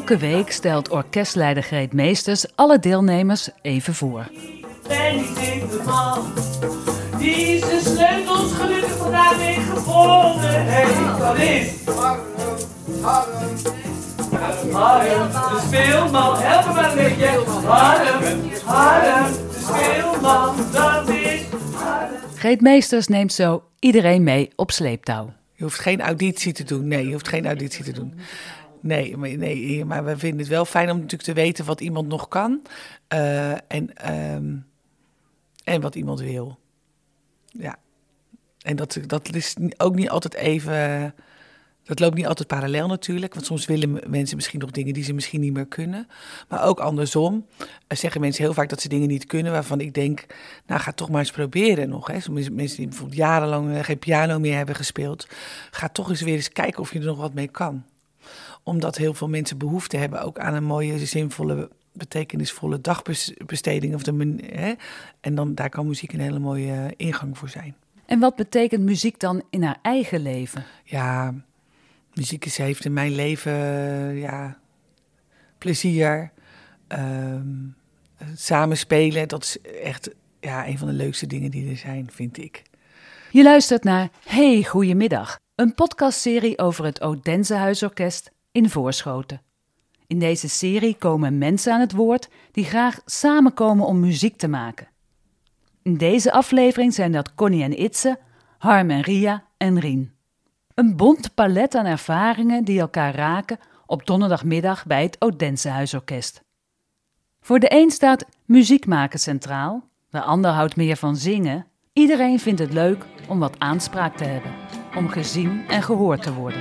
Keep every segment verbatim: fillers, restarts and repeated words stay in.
Elke week stelt orkestleider Greet Meesters alle deelnemers even voor. En ik denk de man die zijn sleutels gelukkig vandaag weer gevonden heeft. Dat is Harm, Harm, de speelman, help me maar een beetje. Harm, Harm, de speelman, dat is Harm. Greet Meesters neemt zo iedereen mee op sleeptouw. Je hoeft geen auditie te doen. Nee, je hoeft geen auditie te doen. Nee, maar, nee, maar we vinden het wel fijn om natuurlijk te weten wat iemand nog kan. Uh, en, um, en wat iemand wil. Ja. En dat, dat is ook niet altijd even... Dat loopt niet altijd parallel natuurlijk. Want soms willen mensen misschien nog dingen die ze misschien niet meer kunnen. Maar ook andersom uh, zeggen mensen heel vaak dat ze dingen niet kunnen. Waarvan ik denk, nou ga toch maar eens proberen nog. Hè. Sommige mensen die bijvoorbeeld jarenlang uh, geen piano meer hebben gespeeld. Ga toch eens weer eens kijken of je er nog wat mee kan. Omdat heel veel mensen behoefte hebben ook aan een mooie, zinvolle, betekenisvolle dagbesteding. Of de, hè? En dan, daar kan muziek een hele mooie ingang voor zijn. En wat betekent muziek dan in haar eigen leven? Ja, muziek is, heeft in mijn leven ja, plezier. Um, samen spelen, dat is echt ja, een van de leukste dingen die er zijn, vind ik. Je luistert naar Hey, goeiemiddag. Een podcastserie over het Odense Huisorkest in Voorschoten. In deze serie komen mensen aan het woord die graag samenkomen om muziek te maken. In deze aflevering zijn dat Connie en Itse, Harm en Ria en Rien. Een bont palet aan ervaringen die elkaar raken op donderdagmiddag bij het Odense Huisorkest. Voor de een staat muziek maken centraal, de ander houdt meer van zingen. Iedereen vindt het leuk om wat aanspraak te hebben, om gezien en gehoord te worden.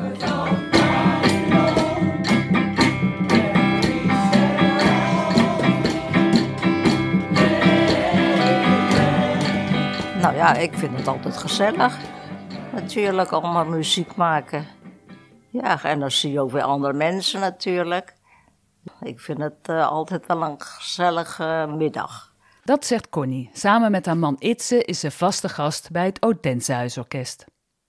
Nou ja, ik vind het altijd gezellig. Natuurlijk, allemaal muziek maken. Ja, en dan zie je ook weer andere mensen natuurlijk. Ik vind het uh, altijd wel een gezellige middag. Dat zegt Connie. Samen met haar man Itse is ze vaste gast bij het Odense Huisorkest.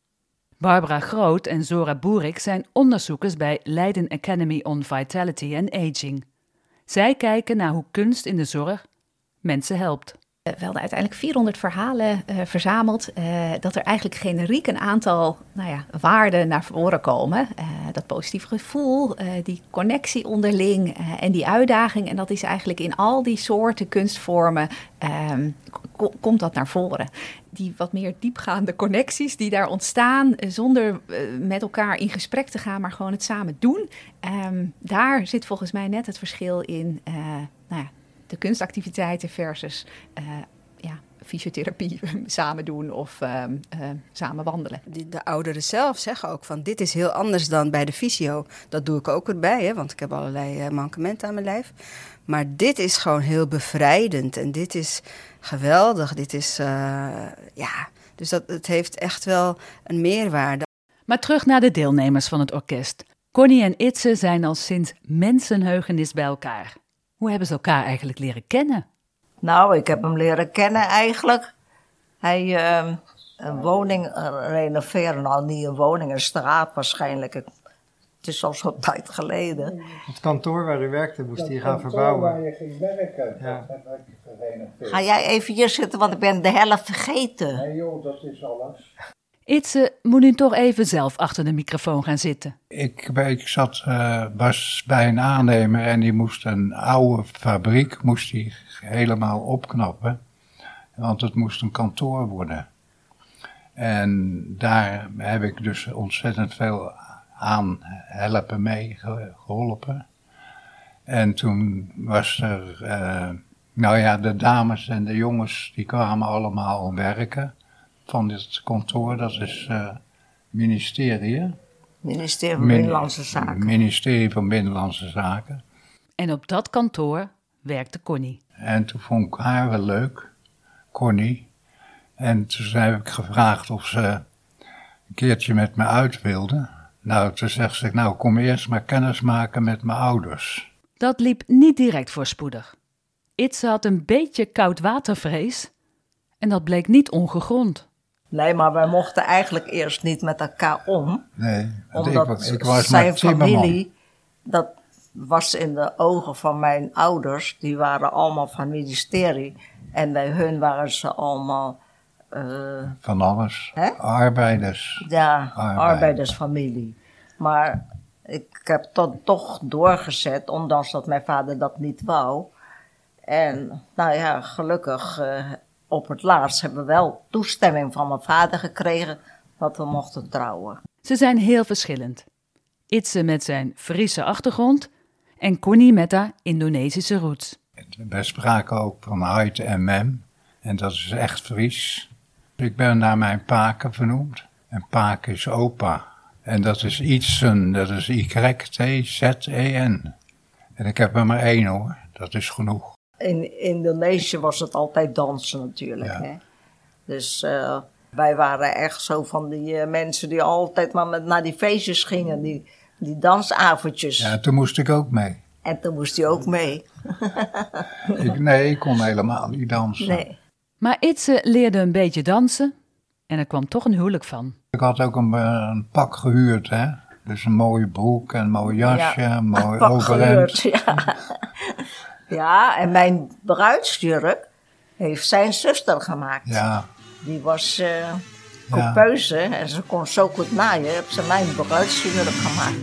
Barbara Groot en Zora Boerik zijn onderzoekers bij Leiden Academy on Vitality and Aging. Zij kijken naar hoe kunst in de zorg mensen helpt. We hadden uiteindelijk vierhonderd verhalen uh, verzameld. Uh, dat er eigenlijk generiek een aantal nou ja, waarden naar voren komen. Uh, dat positieve gevoel, uh, die connectie onderling uh, en die uitdaging. En dat is eigenlijk in al die soorten kunstvormen um, ko- komt dat naar voren. Die wat meer diepgaande connecties die daar ontstaan uh, zonder uh, met elkaar in gesprek te gaan, maar gewoon het samen doen. Um, daar zit volgens mij net het verschil in. Uh, nou ja, de kunstactiviteiten versus uh, ja, fysiotherapie samen doen of uh, uh, samen wandelen. De, de ouderen zelf zeggen ook van dit is heel anders dan bij de fysio. Dat doe ik ook erbij, hè, want ik heb allerlei uh, mankementen aan mijn lijf. Maar dit is gewoon heel bevrijdend en dit is geweldig. Dit is, uh, ja, dus dat, het heeft echt wel een meerwaarde. Maar terug naar de deelnemers van het orkest. Connie en Itse zijn al sinds mensenheugenis bij elkaar. Hoe hebben ze elkaar eigenlijk leren kennen? Nou, ik heb hem leren kennen eigenlijk. Hij uh, een woning renoveren, nou niet een woning, een straat waarschijnlijk. Het is al zo'n tijd geleden. Het kantoor waar u werkte moest hij gaan verbouwen. Waar je ging werken, ja. dat heb ik gerenoveerd. Ga jij even hier zitten, want ik ben de helft vergeten. Nee joh, dat is alles. Itse moet nu toch even zelf achter de microfoon gaan zitten. Ik, ik zat, uh, was bij een aannemer en die moest een oude fabriek moest die helemaal opknappen. Want het moest een kantoor worden. En daar heb ik dus ontzettend veel aan helpen mee geholpen. En toen was er, uh, nou ja, de dames en de jongens die kwamen allemaal werken. Van dit kantoor, dat is uh, ministerie. Ministerie van Min- Binnenlandse Zaken. Ministerie van Binnenlandse Zaken. En op dat kantoor werkte Connie. En toen vond ik haar wel leuk, Connie. En toen heb ik gevraagd of ze een keertje met me uit wilde. Nou, toen zegt ze, nou kom eerst maar kennis maken met mijn ouders. Dat liep niet direct voorspoedig. Itse had een beetje koudwatervrees en dat bleek niet ongegrond. Nee, maar wij mochten eigenlijk eerst niet met elkaar om. Nee, want omdat ik, ik was zijn maar timmerman. familie dat was in de ogen van mijn ouders, die waren allemaal van ministerie. En bij hun waren ze allemaal... Uh, van alles. Hè? Arbeiders. Ja, Arbeiders. arbeidersfamilie. Maar ik heb dat toch doorgezet, ondanks dat mijn vader dat niet wou. En nou ja, gelukkig uh, op het laatst hebben we wel toestemming van mijn vader gekregen dat we mochten trouwen. Ze zijn heel verschillend. Itse met zijn Friese achtergrond en Connie met haar Indonesische roots. We spraken ook van Heid en Mem en dat is echt Fries. Ik ben naar mijn paken vernoemd en paken is opa. En dat is Ietsen, dat is Y T Z E N. En ik heb er maar één hoor, dat is genoeg. In Indonesië was het altijd dansen natuurlijk. Ja. Hè? Dus uh, wij waren echt zo van die uh, mensen die altijd maar met, naar die feestjes gingen, die, die dansavondjes. Ja, toen moest ik ook mee. En toen moest hij ook mee. ik, nee, ik kon helemaal niet dansen. Nee. Maar Itse leerde een beetje dansen en er kwam toch een huwelijk van. Ik had ook een, een pak gehuurd, hè. Dus een mooie broek en een mooi jasje, ja, een mooi pak overhemd. Gehuurd, ja. Ja, en mijn bruidsjurk heeft zijn zuster gemaakt. Ja. Die was uh, coupeuse ja. en ze kon zo goed naaien. Heb ze mijn bruidsjurk gemaakt.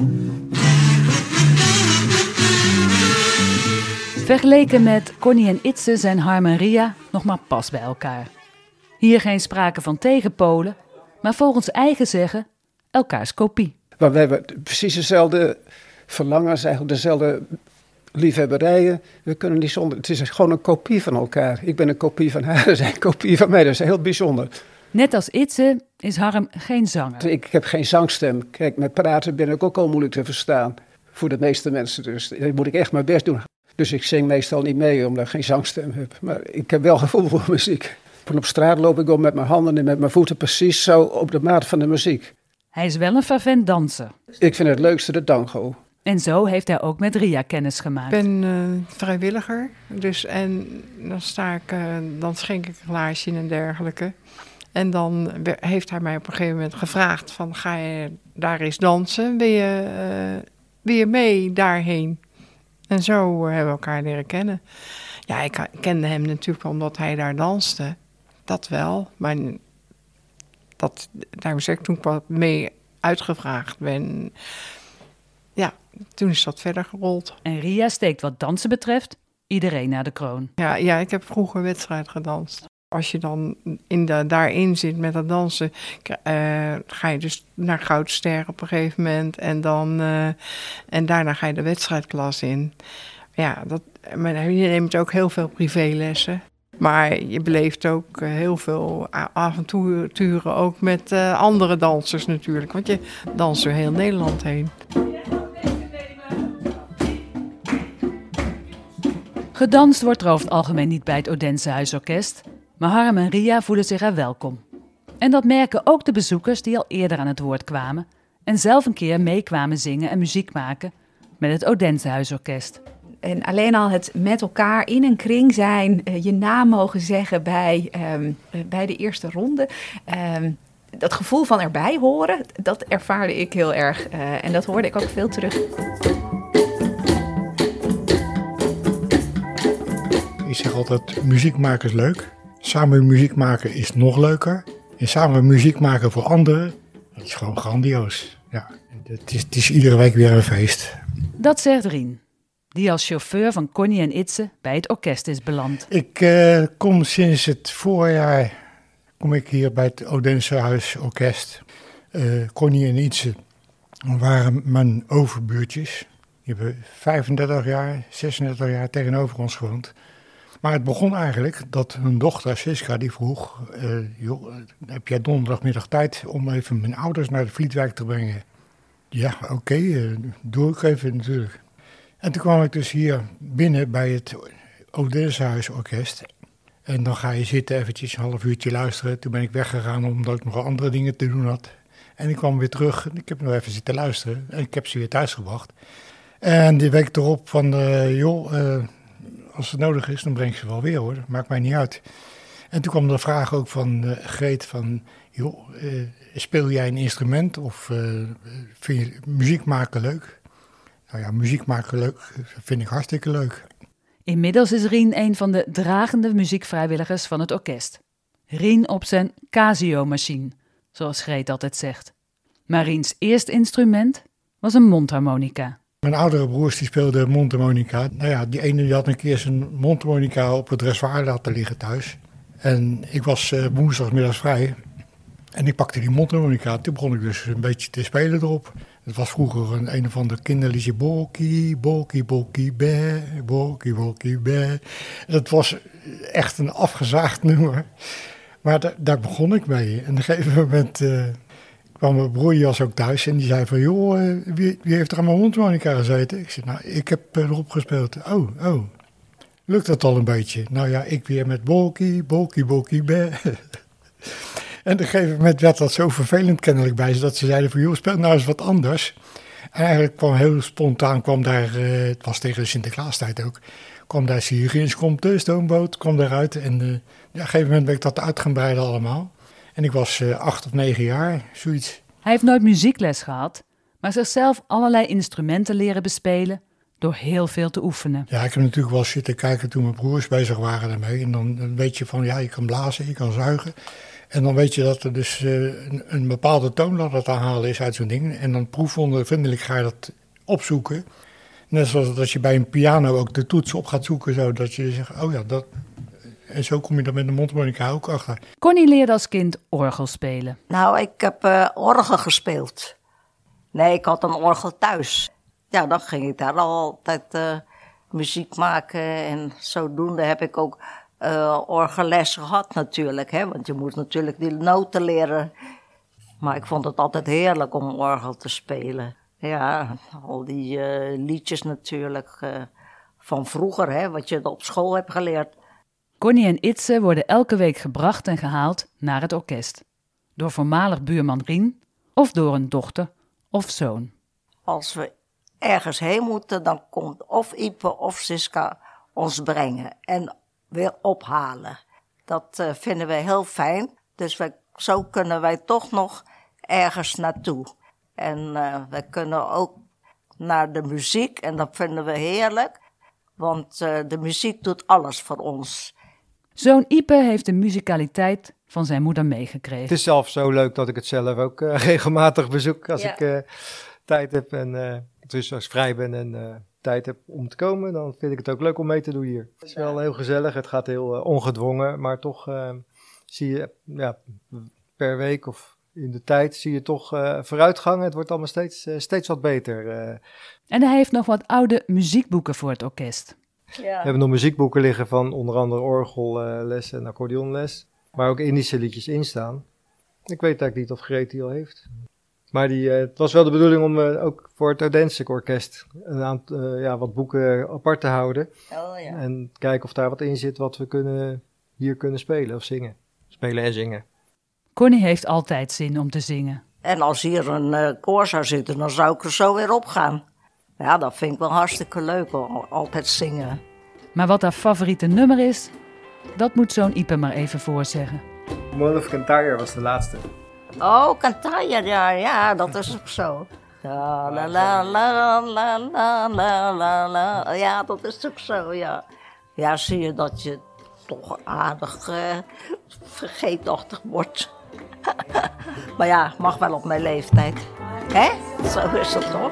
Vergeleken met Connie en Itse zijn Harm en Ria nog maar pas bij elkaar. Hier geen sprake van tegenpolen, maar volgens eigen zeggen elkaars kopie. Maar we hebben precies dezelfde verlangens, eigenlijk dezelfde liefhebberijen. We kunnen niet zonder. Het is gewoon een kopie van elkaar. Ik ben een kopie van haar, zij een kopie van mij. Dat is heel bijzonder. Net als Itse is Harm geen zanger. Ik heb geen zangstem. Kijk, met praten ben ik ook al moeilijk te verstaan. Voor de meeste mensen dus. Daar moet ik echt mijn best doen. Dus ik zing meestal niet mee, omdat ik geen zangstem heb. Maar ik heb wel gevoel voor muziek. Op straat loop ik om met mijn handen en met mijn voeten precies zo op de maat van de muziek. Hij is wel een fervent danser. Ik vind het leukste de tango. En zo heeft hij ook met Ria kennis gemaakt. Ik ben uh, vrijwilliger, dus en dan sta ik, uh, dan schenk ik een glaasje en dergelijke. En dan heeft hij mij op een gegeven moment gevraagd van, ga je daar eens dansen? Wil je, uh, wil je mee daarheen? En zo hebben we elkaar leren kennen. Ja, ik kende hem natuurlijk omdat hij daar danste. Dat wel, maar dat, daarom zeg ik toen ik wat mee uitgevraagd ben. Ja, toen is dat verder gerold. En Ria steekt wat dansen betreft iedereen naar de kroon. Ja, ja, ik heb vroeger wedstrijd gedanst. Als je dan in de, daarin zit met dat dansen, uh, ga je dus naar Goudster op een gegeven moment. En, dan, uh, en daarna ga je de wedstrijdklas in. Ja, dat, maar je neemt ook heel veel privélessen. Maar je beleeft ook heel veel avonturen ook met uh, andere dansers natuurlijk. Want je danst door heel Nederland heen. Gedanst wordt er over het algemeen niet bij het Odense Huisorkest. Maar Harm en Ria voelen zich er welkom. En dat merken ook de bezoekers die al eerder aan het woord kwamen en zelf een keer meekwamen zingen en muziek maken met het Odense Huisorkest. En alleen al het met elkaar in een kring zijn, uh, je naam mogen zeggen bij, um, uh, bij de eerste ronde. Um, dat gevoel van erbij horen, dat ervaarde ik heel erg. Uh, en dat hoorde ik ook veel terug. Ik zeg altijd, muziek maken is leuk. Samen muziek maken is nog leuker. En samen muziek maken voor anderen, dat is gewoon grandioos. Ja, het is, het is iedere week weer een feest. Dat zegt Rien, die als chauffeur van Connie en Itse bij het orkest is beland. Ik uh, kom sinds het voorjaar kom ik hier bij het Odense Huisorkest. Uh, Connie en Itse waren mijn overbuurtjes. Die hebben vijfendertig jaar, zesendertig jaar tegenover ons gewoond. Maar het begon eigenlijk dat hun dochter Siska die vroeg, uh, joh, heb jij donderdagmiddag tijd om even mijn ouders naar de Vlietwijk te brengen? Ja, oké, okay, uh, doe ik even natuurlijk. En toen kwam ik dus hier binnen bij het Odense Huisorkest. En dan ga je zitten, eventjes een half uurtje luisteren. Toen ben ik weggegaan omdat ik nog andere dingen te doen had. En ik kwam weer terug en ik heb nog even zitten luisteren. En ik heb ze weer thuis gebracht. En die week erop van, uh, joh, uh, als het nodig is, dan breng ik ze wel weer hoor. Dat maakt mij niet uit. En toen kwam de vraag ook van uh, Greet van, joh, uh, speel jij een instrument of uh, vind je muziek maken leuk? Nou ja, muziek maken leuk, dat vind ik hartstikke leuk. Inmiddels is Rien een van de dragende muziekvrijwilligers van het orkest. Rien op zijn Casio-machine, zoals Greet altijd zegt. Maar Riens eerste instrument was een mondharmonica. Mijn oudere broers die speelden mondharmonica. Nou ja, die ene die had een keer zijn mondharmonica op het dressoir laten liggen thuis. En ik was uh, woensdagmiddags vrij. En ik pakte die mondharmonica. Toen begon ik dus een beetje te spelen erop. Het was vroeger een, een of ander kinderliedje. Bolkie, bolkie, bolkie, be, bolkie, bolkie, be. Dat was echt een afgezaagd nummer. Maar da- daar begon ik mee. En op een gegeven moment uh, kwam mijn broer was ook thuis. En die zei van, joh, uh, wie, wie heeft er aan mijn mondharmonica gezeten? Ik zei, nou, ik heb uh, erop gespeeld. Oh, oh. Lukt dat al een beetje? Nou ja, ik weer met bolkie, bolkie, bolkie, be. En op een gegeven moment werd dat zo vervelend kennelijk bij ze, dat ze zeiden van, joh, speel nou eens wat anders. En eigenlijk kwam heel spontaan, kwam daar, uh, het was tegen de Sinterklaastijd ook, kwam daar Sirius komt de stoomboot, kwam daaruit. En uh, ja, op een gegeven moment ben ik dat uit gaan breiden allemaal. En ik was uh, acht of negen jaar, zoiets. Hij heeft nooit muziekles gehad, maar zichzelf allerlei instrumenten leren bespelen door heel veel te oefenen. Ja, ik heb natuurlijk wel zitten kijken toen mijn broers bezig waren daarmee. En dan, dan weet je van, ja, je kan blazen, je kan zuigen. En dan weet je dat er dus uh, een, een bepaalde toonladder te halen is uit zo'n ding. En dan proefondervindelijk ga je dat opzoeken. Net zoals dat je bij een piano ook de toets op gaat zoeken, zodat je zegt, oh ja, dat... En zo kom je dan met de mondharmonica ook achter. Connie leerde als kind orgel spelen. Nou, ik heb uh, orgel gespeeld. Nee, ik had een orgel thuis. Ja, dan ging ik daar altijd uh, muziek maken. En zodoende heb ik ook uh, orgelles gehad natuurlijk. Hè? Want je moet natuurlijk die noten leren. Maar ik vond het altijd heerlijk om orgel te spelen. Ja, al die uh, liedjes natuurlijk uh, van vroeger, hè, wat je op school hebt geleerd. Connie en Itse worden elke week gebracht en gehaald naar het orkest. Door voormalig buurman Rien of door een dochter of zoon. Als we ergens heen moeten, dan komt of Ipe of Siska ons brengen en weer ophalen. Dat uh, vinden wij heel fijn, dus wij, zo kunnen wij toch nog ergens naartoe. En uh, wij kunnen ook naar de muziek en dat vinden we heerlijk, want uh, de muziek doet alles voor ons. Zoon Ipe heeft de muzikaliteit van zijn moeder meegekregen. Het is zelfs zo leuk dat ik het zelf ook uh, regelmatig bezoek als Ja. ik uh, tijd heb. En uh, dus als ik vrij ben en uh, tijd heb om te komen, dan vind ik het ook leuk om mee te doen hier. Het is wel heel gezellig, het gaat heel uh, ongedwongen, maar toch uh, zie je ja, per week of in de tijd zie je toch uh, vooruitgang. Het wordt allemaal steeds, uh, steeds wat beter. Uh. En hij heeft nog wat oude muziekboeken voor het orkest. Ja. We hebben nog muziekboeken liggen van onder andere orgelles en accordeonles. Waar ook Indische liedjes in staan. Ik weet eigenlijk niet of Greet die al heeft. Maar die, uh, het was wel de bedoeling om uh, ook voor het Odense Orkest een aantal, uh, ja, wat boeken apart te houden. Oh, ja. En kijken of daar wat in zit wat we kunnen, hier kunnen spelen of zingen. Spelen en zingen. Connie heeft altijd zin om te zingen. En als hier een uh, koor zou zitten, dan zou ik er zo weer op gaan. Ja, dat vind ik wel hartstikke leuk, al- altijd zingen. Maar wat haar favoriete nummer is, dat moet zo'n Ipe maar even voorzeggen. Mole of Kintyre was de laatste. Oh, Kintyre, ja, ja, dat is ook zo. La la la la la la la la la. Ja, dat is ook zo, ja. Ja, zie je dat je toch aardig uh, vergeetachtig wordt. Maar ja, mag wel op mijn leeftijd. Hè? Zo is het toch?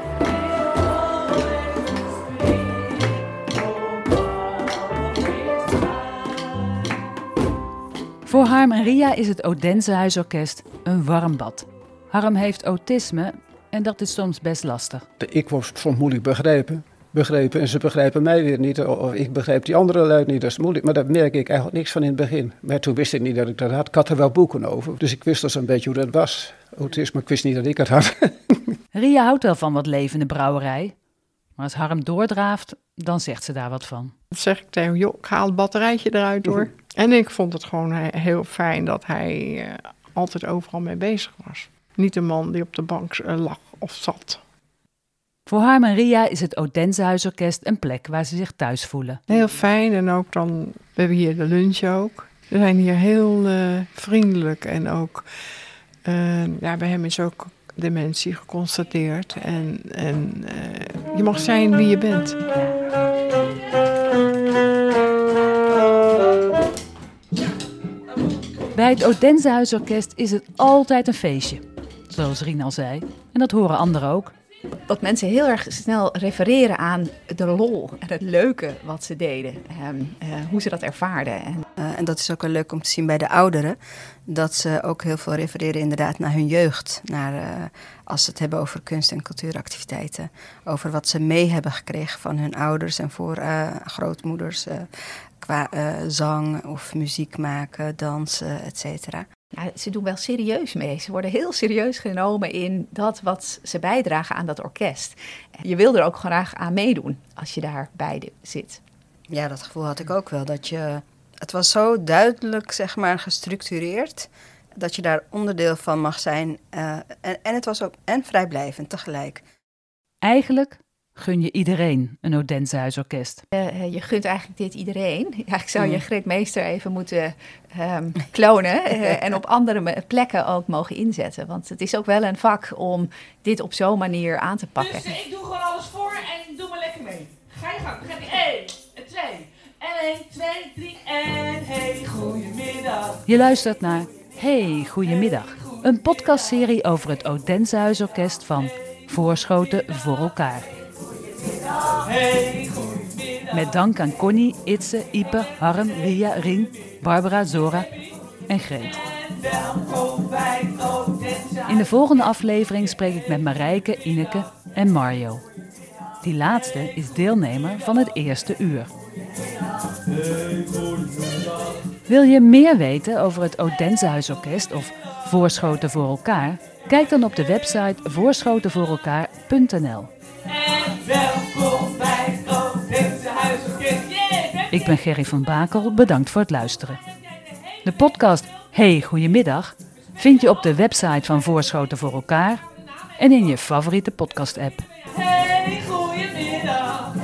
Voor Harm en Ria is het Odense Huisorkest een warm bad. Harm heeft autisme en dat is soms best lastig. Ik word soms moeilijk begrepen, begrepen en ze begrijpen mij weer niet. Of ik begrijp die andere lui niet, dat is moeilijk. Maar daar merk ik eigenlijk niks van in het begin. Maar toen wist ik niet dat ik dat had. Ik had er wel boeken over, dus ik wist dus een beetje hoe dat was. Autisme, ik wist niet dat ik het had. Ria houdt wel van wat levende brouwerij. Maar als Harm doordraaft, dan zegt ze daar wat van. Dan zeg ik tegen hem, joh, ik haal het batterijtje eruit hoor. En ik vond het gewoon he- heel fijn dat hij uh, altijd overal mee bezig was. Niet een man die op de bank uh, lag of zat. Voor Harm en Ria is het Odense Huisorkest een plek waar ze zich thuis voelen. Heel fijn en ook dan, we hebben hier de lunch ook. We zijn hier heel uh, vriendelijk en ook, uh, ja, bij hem is ook dementie geconstateerd. En, en uh, Je mag zijn wie je bent. Bij het Odense Huisorkest is het altijd een feestje, zoals Rien al zei. En dat horen anderen ook. Dat mensen heel erg snel refereren aan de lol en het leuke wat ze deden. Um, uh, hoe ze dat ervaarden. En, uh, en dat is ook wel leuk om te zien bij de ouderen. Dat ze ook heel veel refereren inderdaad naar hun jeugd. Naar, uh, als ze het hebben over kunst- en cultuuractiviteiten. Over wat ze mee hebben gekregen van hun ouders en voor uh, grootmoeders. Uh, qua uh, zang of muziek maken, dansen, et cetera. Ja, ze doen wel serieus mee. Ze worden heel serieus genomen in dat wat ze bijdragen aan dat orkest. Je wil er ook graag aan meedoen als je daarbij zit. Ja, dat gevoel had ik ook wel. Dat je, het was zo duidelijk, zeg maar, gestructureerd, dat je daar onderdeel van mag zijn. Uh, en, en het was ook en vrijblijvend tegelijk. Eigenlijk gun je iedereen een Odense Huisorkest. Uh, je gunt eigenlijk dit iedereen. Eigenlijk zou je Greet Meester even moeten um, klonen uh, en op andere plekken ook mogen inzetten. Want het is ook wel een vak om dit op zo'n manier aan te pakken. Dus uh, ik doe gewoon alles voor en doe maar lekker mee. Ga je gang. Ga je één, twee, en één, twee, drie en hey, goedemiddag. Je luistert naar Hey, goedemiddag. Een podcastserie over het Odense Huisorkest van Voorschoten voor elkaar. Hey, met dank aan Connie, Itse, Ipe, Harm, Ria, Rien, Barbara, Zora en Greet. In de volgende aflevering spreek ik met Marijke, Ineke en Mario. Die laatste is deelnemer van het eerste uur. Wil je meer weten over het Odense Huisorkest of Voorschoten voor elkaar? Kijk dan op de website voorschoten voor elkaar punt n l. En welkom bij het Odense Huisorkest. Yeah, ik ben Gerry van Bakel, bedankt voor het luisteren. De podcast Hey, goedemiddag vind je op de website van Voorschoten voor elkaar en in je favoriete podcast-app. Hey, goedemiddag.